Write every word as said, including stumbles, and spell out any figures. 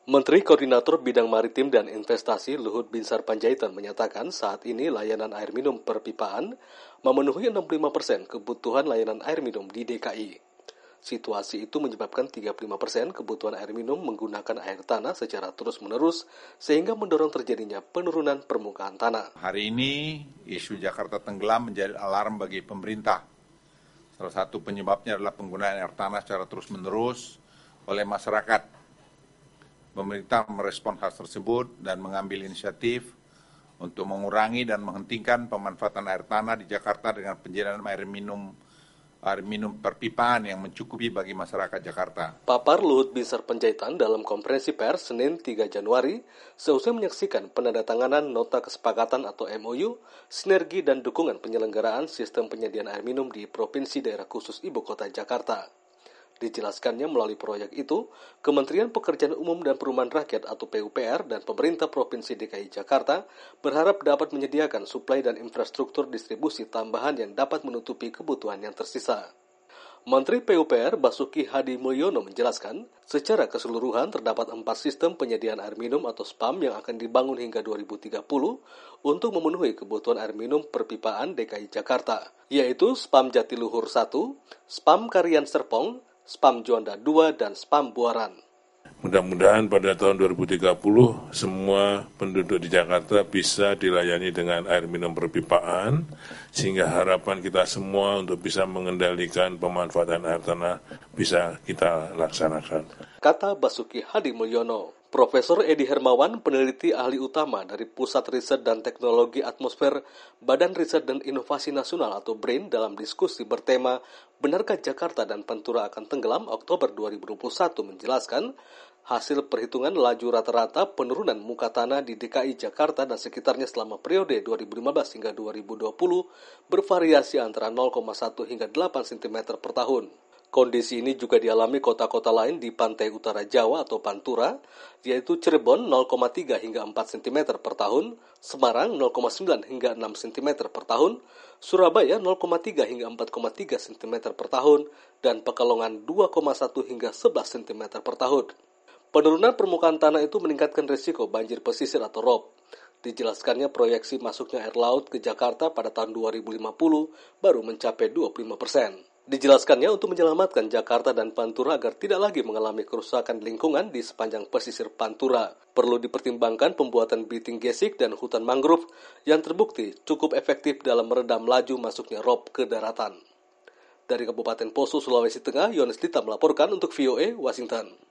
Menteri Koordinator Bidang Maritim dan Investasi Luhut Binsar Panjaitan menyatakan saat ini layanan air minum perpipaan memenuhi enam puluh lima persen kebutuhan layanan air minum di D K I. Situasi itu menyebabkan tiga puluh lima persen kebutuhan air minum menggunakan air tanah secara terus-menerus sehingga mendorong terjadinya penurunan permukaan tanah. Hari ini isu Jakarta tenggelam menjadi alarm bagi pemerintah. Salah satu penyebabnya adalah penggunaan air tanah secara terus-menerus oleh masyarakat. Pemerintah merespon hal tersebut dan mengambil inisiatif untuk mengurangi dan menghentikan pemanfaatan air tanah di Jakarta dengan penyediaan air minum air minum perpipaan yang mencukupi bagi masyarakat Jakarta. Papar Luhut Binsar Panjaitan dalam konferensi pers Senin tiga Januari seusai menyaksikan penandatanganan nota kesepakatan atau M O U, sinergi dan dukungan penyelenggaraan sistem penyediaan air minum di Provinsi Daerah Khusus Ibu Kota Jakarta. Dijelaskannya melalui proyek itu, Kementerian Pekerjaan Umum dan Perumahan Rakyat atau P U P R dan pemerintah Provinsi D K I Jakarta berharap dapat menyediakan suplai dan infrastruktur distribusi tambahan yang dapat menutupi kebutuhan yang tersisa. Menteri P U P R Basuki Hadi Mulyono menjelaskan, secara keseluruhan terdapat empat sistem penyediaan air minum atau S P A M yang akan dibangun hingga dua ribu tiga puluh untuk memenuhi kebutuhan air minum perpipaan D K I Jakarta, yaitu S P A M Jatiluhur satu, S P A M Karian Serpong, S P A M Juanda dua, dan S P A M Buaran. Mudah-mudahan pada tahun dua ribu tiga puluh semua penduduk di Jakarta bisa dilayani dengan air minum perpipaan, sehingga harapan kita semua untuk bisa mengendalikan pemanfaatan air tanah bisa kita laksanakan. Kata Basuki Hadi Mulyono. Profesor Edi Hermawan, peneliti ahli utama dari Pusat Riset dan Teknologi Atmosfer Badan Riset dan Inovasi Nasional atau BRIN dalam diskusi bertema Benarkah Jakarta dan Pantura akan tenggelam Oktober dua ribu dua puluh satu menjelaskan, hasil perhitungan laju rata-rata penurunan muka tanah di D K I Jakarta dan sekitarnya selama periode dua ribu lima belas hingga dua ribu dua puluh bervariasi antara nol koma satu hingga delapan sentimeter per tahun. Kondisi ini juga dialami kota-kota lain di pantai utara Jawa atau Pantura, yaitu Cirebon nol koma tiga hingga empat sentimeter per tahun, Semarang nol koma sembilan hingga enam sentimeter per tahun, Surabaya nol koma tiga hingga empat koma tiga sentimeter per tahun, dan Pekalongan dua koma satu hingga sebelas sentimeter per tahun. Penurunan permukaan tanah itu meningkatkan risiko banjir pesisir atau R O B. Dijelaskannya proyeksi masuknya air laut ke Jakarta pada tahun dua ribu lima puluh baru mencapai dua puluh lima persen. Dijelaskannya untuk menyelamatkan Jakarta dan Pantura agar tidak lagi mengalami kerusakan lingkungan di sepanjang pesisir Pantura. Perlu dipertimbangkan pembuatan biting gesik dan hutan mangrove yang terbukti cukup efektif dalam meredam laju masuknya R O B ke daratan. Dari Kabupaten Poso, Sulawesi Tengah, Yones Dita melaporkan untuk V O A Washington.